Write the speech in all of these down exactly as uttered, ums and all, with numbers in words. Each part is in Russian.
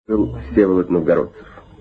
Всеволод Новгородцев.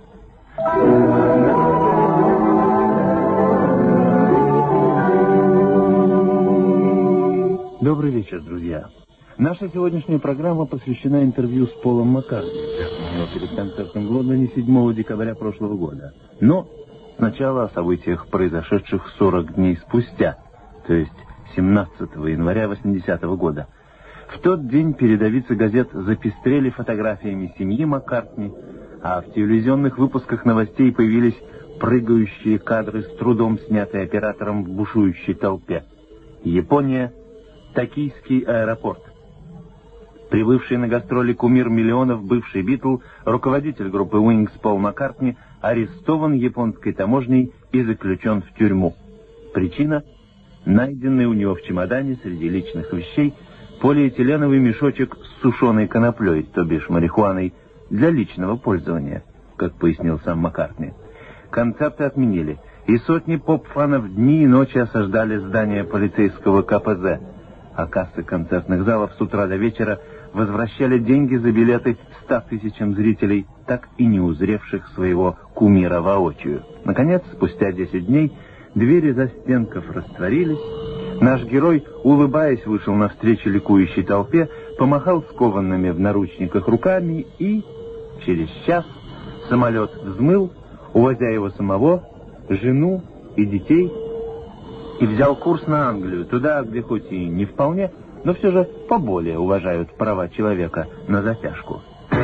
Добрый вечер, друзья. Наша сегодняшняя программа посвящена интервью с Полом Маккартни, взятому перед концертом в Лондоне седьмого декабря прошлого года. Но сначала о событиях, произошедших сорок дней спустя, то есть семнадцатого января восьмидесятого года. В тот день передовицы газет запестрели фотографиями семьи Маккартни, а в телевизионных выпусках новостей появились прыгающие кадры, с трудом снятые оператором в бушующей толпе. Япония, Токийский аэропорт. Прибывший на гастроли кумир миллионов, бывший Битл, руководитель группы Wings Пол Маккартни, арестован японской таможней и заключен в тюрьму. Причина — найденный у него в чемодане среди личных вещей полиэтиленовый мешочек с сушеной коноплей, то бишь марихуаной, для личного пользования, как пояснил сам Маккартни. Концерты отменили, и сотни поп-фанов дни и ночи осаждали здание полицейского ка пэ зэ, а кассы концертных залов с утра до вечера возвращали деньги за билеты ста тысячам зрителей, так и не узревших своего кумира воочию. Наконец, спустя десять дней, двери застенков растворились. Наш герой, улыбаясь, вышел навстречу ликующей толпе, помахал скованными в наручниках руками и через час самолет взмыл, увозя его самого, жену и детей, и взял курс на Англию, туда, где хоть и не вполне, но все же поболее уважают права человека на затяжку.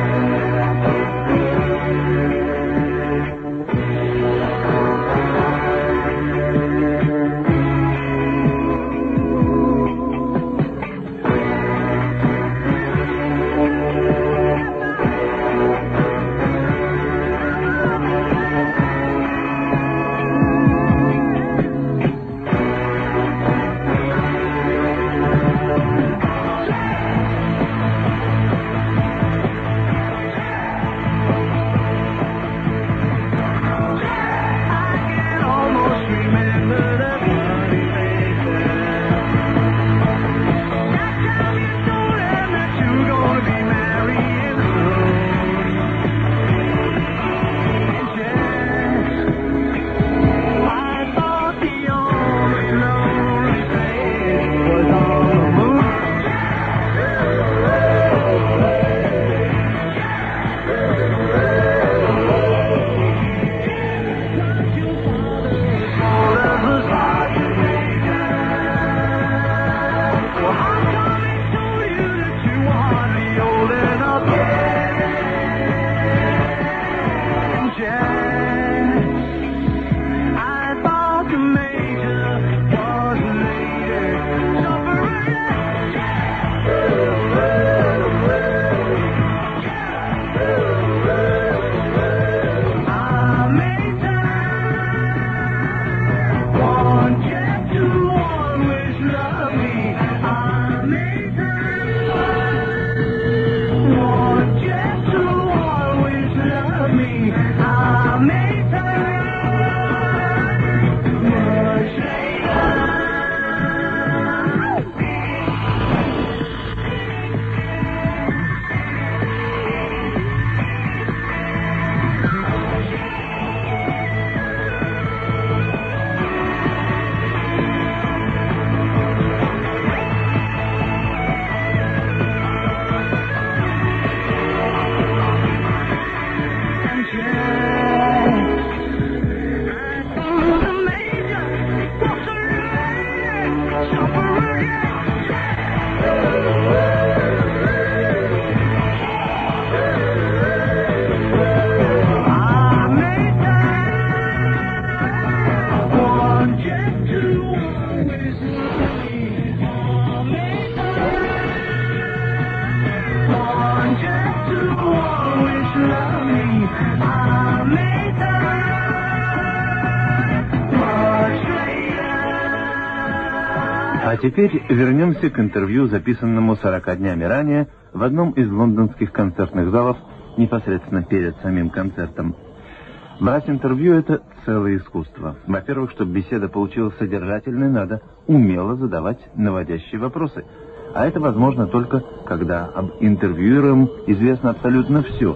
А теперь вернемся к интервью, записанному сорока днями ранее в одном из лондонских концертных залов, непосредственно перед самим концертом. Брать интервью — это целое искусство. Во-первых, чтобы беседа получилась содержательной, надо умело задавать наводящие вопросы. А это возможно только, когда об интервьюируемом известно абсолютно все.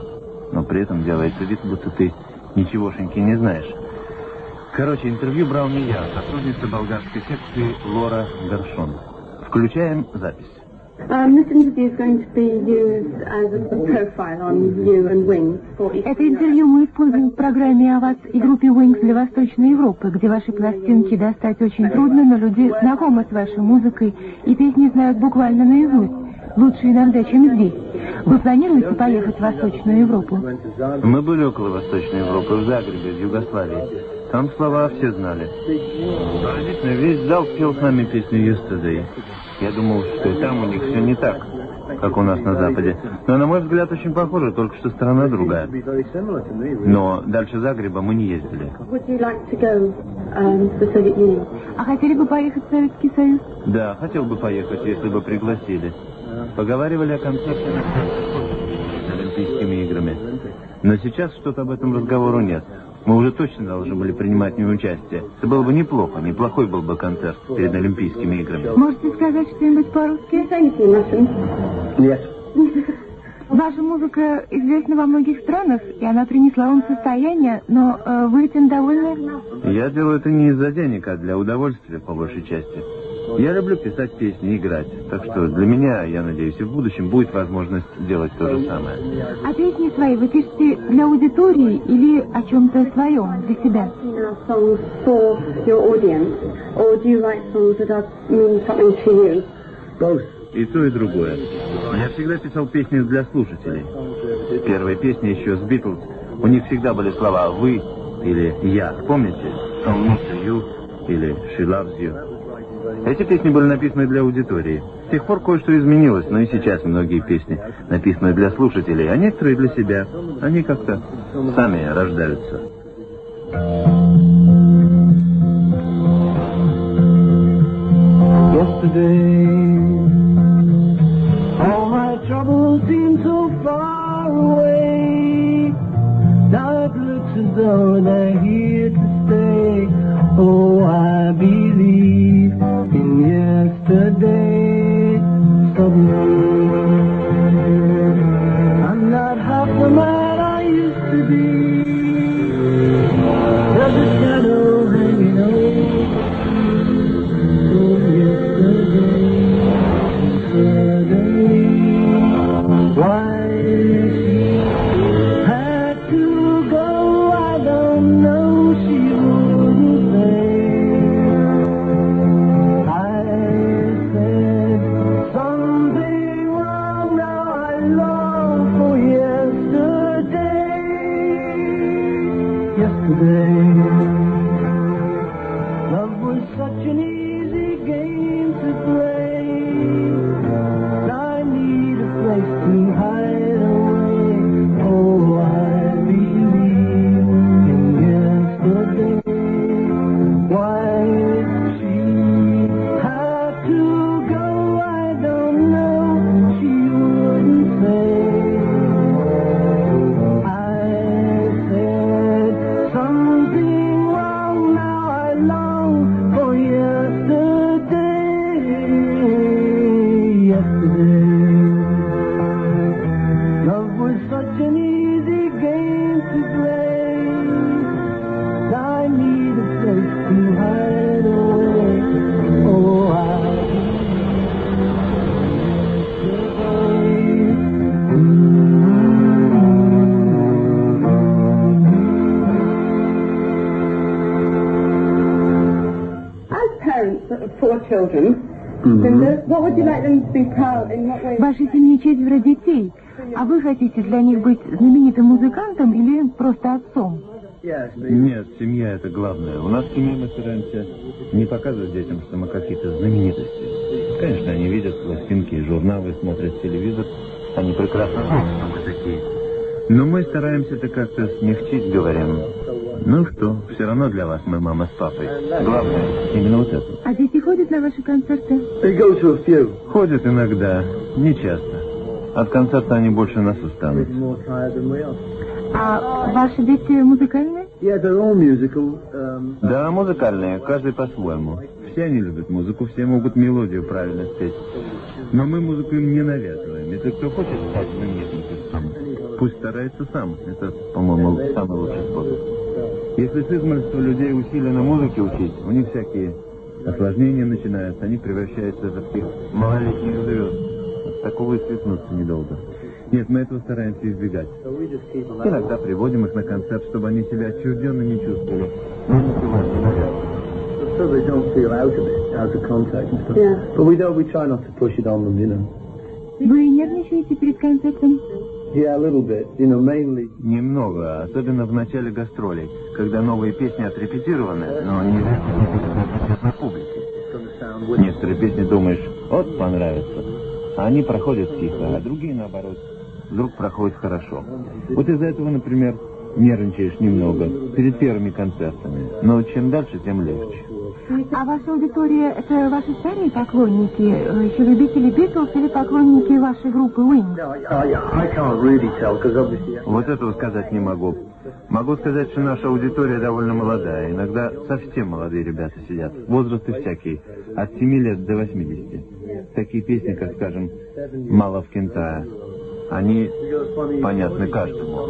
но при этом делается вид, будто ты ничегошеньки не знаешь. Короче, интервью брал не я, а сотрудница болгарской секции Лора Гаршон. Включаем запись. Um, this interview is going to be used as a profile on you and Wings for Eastern Это интервью мы используем в программе о вас и группе Wings для Восточной Европы, где ваши пластинки достать очень трудно, но люди знакомы с вашей музыкой и песни знают буквально наизусть. Лучше иногда, чем здесь. Вы планируете поехать в Восточную Европу? Мы были около Восточной Европы, в Загребе, в Югославии. Там слова все знали. Поразительно, весь зал пел с нами песню «Yesterday». Я думал, что и там у них все не так, как у нас на Западе. Но, на мой взгляд, очень похоже, только что страна другая. Но дальше Загреба мы не ездили. А хотели бы поехать в Советский Союз? Да, хотел бы поехать, если бы пригласили. Поговаривали о концерте с Олимпийскими играми. Но сейчас что-то об этом разговору нет. Мы уже точно должны были принимать в нем участие. Это было бы неплохо, неплохой был бы концерт перед Олимпийскими играми. Можете сказать что-нибудь по-русски? Нет. Ваша музыка известна во многих странах, и она принесла вам состояние, но э, вы этим довольны? Я делаю это не из-за денег, а для удовольствия, по большей части. Я люблю писать песни и играть, так что для меня, я надеюсь, и в будущем будет возможность делать то же самое. А песни свои вы пишете для аудитории или о чем-то своем, для себя? И то, и другое. Я всегда писал песни для слушателей. Первые песни еще с Битлз, у них всегда были слова «вы» или «я». Помните? «Some not to you» или «She loves you». Эти песни были написаны для аудитории. С тех пор кое-что изменилось, но и сейчас многие песни написаны для слушателей, а некоторые для себя. Они как-то сами рождаются. Yesterday, all my troubles seem so far away. Now it looks as though they're here to stay. Oh, I believe in yesterday. Suddenly, I'm not half the man I used to be. There's a shadow hanging over. Oh, yesterday, suddenly, why she had to go, I don't know. She wouldn't say. I said something wrong. Now I long for yesterday. Yesterday, love was such an easy game to play. I need a place to hide away. Oh, I believe in yesterday. Why she had to go, I don't know. She wouldn't say. I said something wrong. Now I long for yesterday. Yesterday, love was such an easy game to play. I need a place to hide away. Oh, I As parents of four children, Linda, what would you like them to be proud in what way? В вашей семье четверо детей, а вы хотите для них быть знаменитым музыкантом или просто отцом? Нет, семья это главное. У нас в семье мы стараемся не показывать детям, что мы какие-то знаменитости. Конечно, они видят пластинки и журналы, смотрят телевизор. Они прекрасно знают, что мы такие. Но мы стараемся это как-то смягчить, говорим. Ну что, все равно для вас мы мама с папой. Главное, именно вот это. А дети ходят на ваши концерты? Ходят иногда, не часто. От концерта они больше нас устанут. А ваши дети музыкальные? Да, музыкальные, каждый по-своему. Все они любят музыку, все могут мелодию правильно спеть. Но мы музыку им не навязываем. Если кто хочет стать знаменитым певцом, Пусть старается сам. Это, по-моему, самый лучший способ. Если с измольства людей усиленно музыке учить, у них всякие осложнения начинаются, они превращаются в таких малолетних звезд. От такого и свихнуться недолго. Нет, мы этого стараемся избегать. Иногда приводим их на концерт, чтобы они себя отчужденно не чувствовали. Ну, So they don't feel out of it, out of contact and stuff. Yeah. But we don't, we try not to push it on them, you know. Вы нервничаете перед концертом? Yeah, a little bit, you know, mainly. Немного, особенно в начале гастролей, когда новые песни отрепетированы, но не на публике. Некоторые песни думаешь, вот понравится, а они проходят тихо, а другие, наоборот, вдруг проходят хорошо. Вот из-за этого, например, нервничаешь немного перед первыми концертами, но чем дальше, тем легче. А ваша аудитория — это ваши старые поклонники, еще любители Битлз или поклонники вашей группы Wings? I can't really tell, because obviously... Вот этого сказать не могу. Могу сказать, что наша аудитория довольно молодая. Иногда совсем молодые ребята сидят. Возрасты всякие. От семи лет до восьмидесяти. Такие песни, как, скажем, «Мало в Кентае». Они понятны каждому.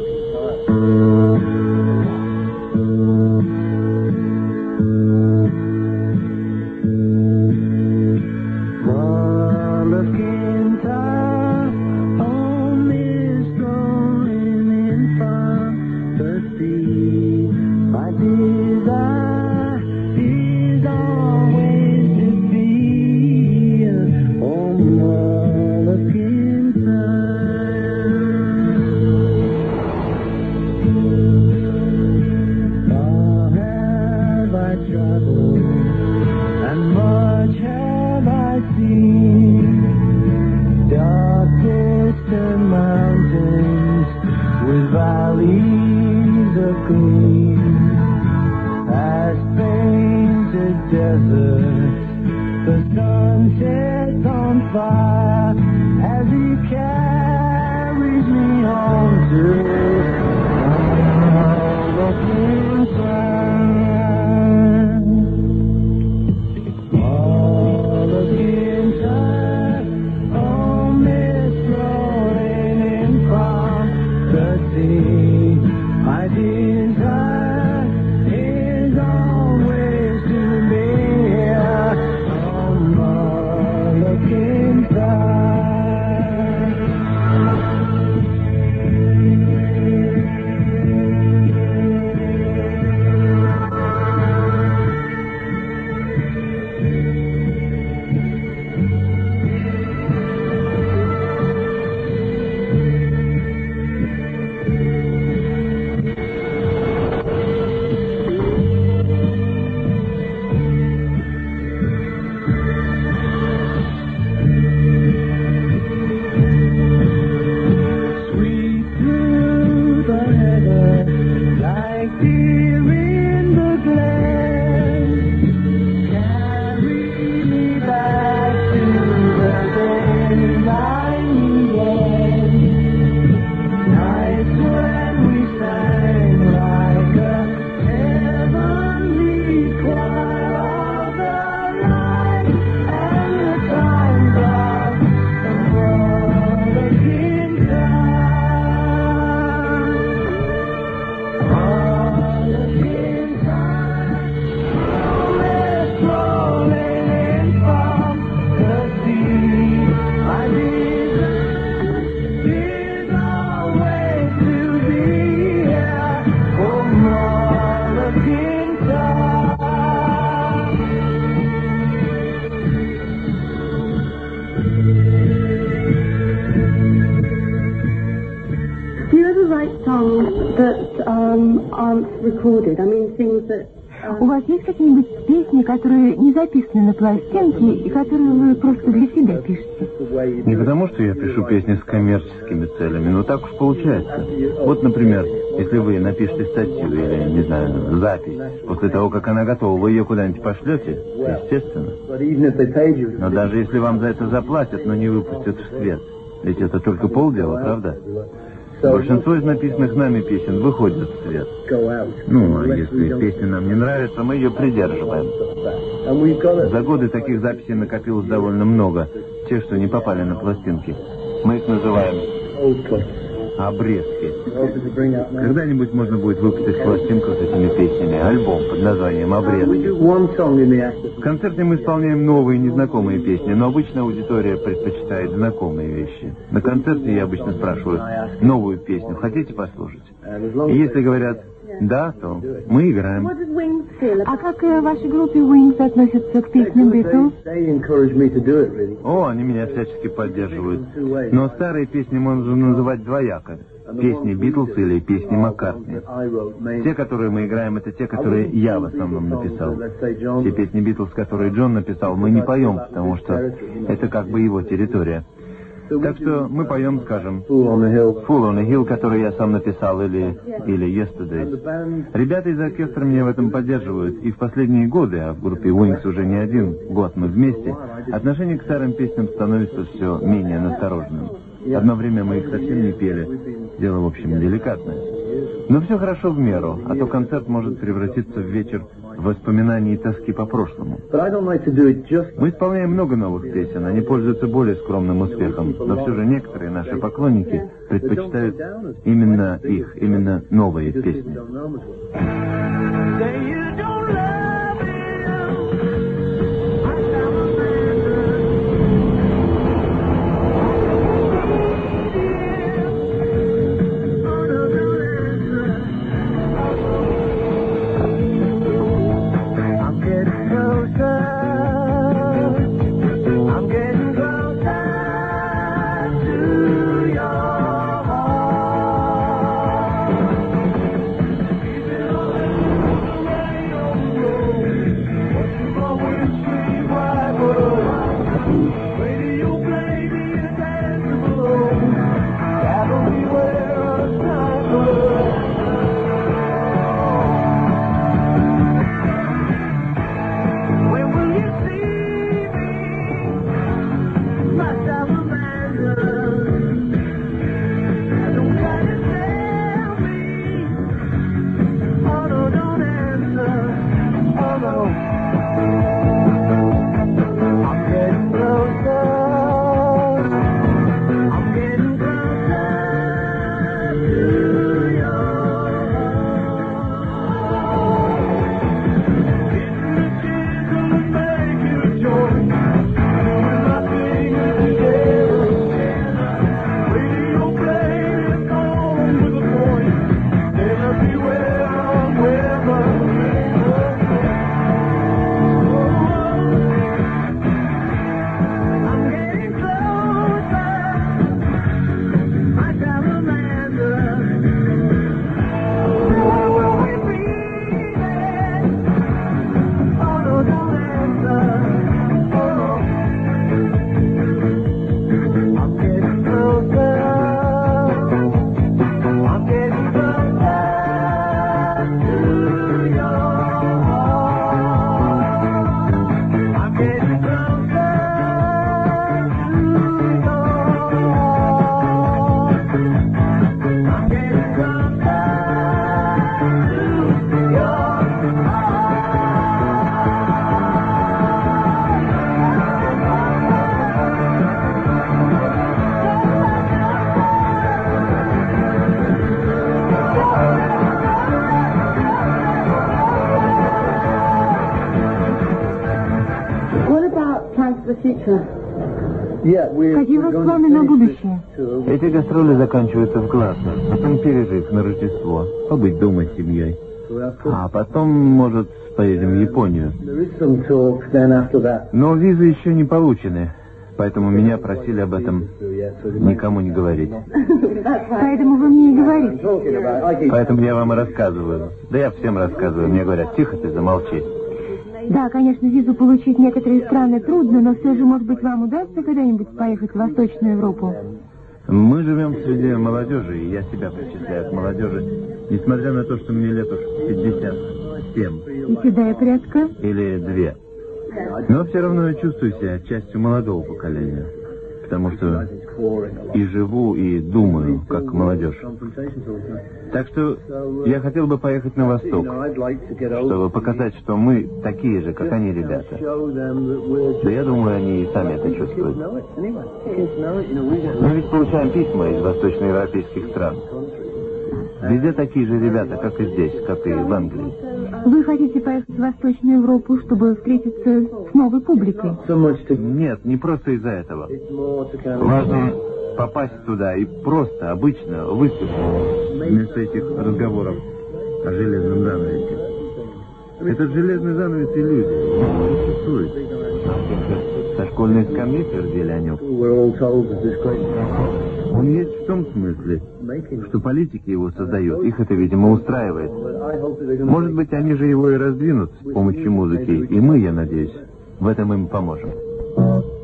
У вас есть какие-нибудь песни, которые не записаны на пластинке и которые вы просто для себя пишете? Не потому, что я пишу песни с коммерческими целями, но так уж получается. Вот, например, если вы напишете статью или, не знаю, запись, после того, как она готова, вы ее куда-нибудь пошлете, естественно. Но даже если вам за это заплатят, но не выпустят в свет, ведь это только полдела, правда? Большинство из написанных нами песен выходит в свет. Ну, а если песня нам не нравится, мы ее придерживаем. За годы таких записей накопилось довольно много. Те, что не попали на пластинки. Мы их называем обрезки. Когда-нибудь можно будет выпустить пластинку с этими песнями, альбом под названием «Обрезки». В концерте мы исполняем новые, незнакомые песни, но обычно аудитория предпочитает знакомые вещи. На концерте я обычно спрашиваю новую песню, хотите послушать? И если говорят «да», то мы играем. А как э, вашей группе Wings относятся к песням Beatles? О, они меня всячески поддерживают. Но старые песни можно называть двояко. Песни Битлз или песни Маккартни. Те, которые мы играем, это те, которые я в основном написал. Те песни Битлз, которые Джон написал, мы не поем, потому что это как бы его территория. Так что мы поем, скажем, Fool on the Hill, который я сам написал, или, или Yesterday. Ребята из оркестра меня в этом поддерживают, и в последние годы, а в группе Wings уже не один год мы вместе, отношение к старым песням становится все менее настороженным. Одно время мы их совсем не пели, дело, в общем, деликатное. Но все хорошо в меру, а то концерт может превратиться в вечер воспоминаний и тоски по прошлому. Мы исполняем много новых песен, они пользуются более скромным успехом, но все же некоторые наши поклонники предпочитают именно их, именно новые песни. Какие у вас планы на будущее? Эти гастроли заканчиваются в Глазго, потом перерыв на Рождество, побыть дома с семьей. А потом, может, поедем в Японию. Но визы еще не получены, поэтому меня просили об этом никому не говорить. Поэтому вы мне и говорите. Поэтому я вам и рассказываю. Да я всем рассказываю. Мне говорят, тихо ты, замолчи. Да, конечно, визу получить в некоторые страны трудно, но все же, может быть, вам удастся когда-нибудь поехать в Восточную Европу? Мы живем среди молодежи, и я себя причисляю к молодежи, несмотря на то, что мне лет уж пятьдесят семь. И седая прядка? Или две. Но все равно я чувствую себя частью молодого поколения. Потому что и живу, и думаю, как молодежь. Так что я хотел бы поехать на восток, чтобы показать, что мы такие же, как они, ребята. Да я думаю, они и сами это чувствуют. Мы ведь получаем письма из восточноевропейских стран. Везде такие же ребята, как и здесь, как и в Англии. Вы хотите поехать в Восточную Европу, чтобы встретиться с новой публикой? Нет, не просто из-за этого. Важно попасть туда и просто, обычно, выступить вместо этих разговоров о железном занавесе. Этот железный занавес — иллюзия, он не существует. Со школьной скамьи твердили о нем. Он есть в том смысле, что политики его создают, их это, видимо, устраивает. Может быть, они же его и раздвинут с помощью музыки, и мы, я надеюсь, в этом им поможем.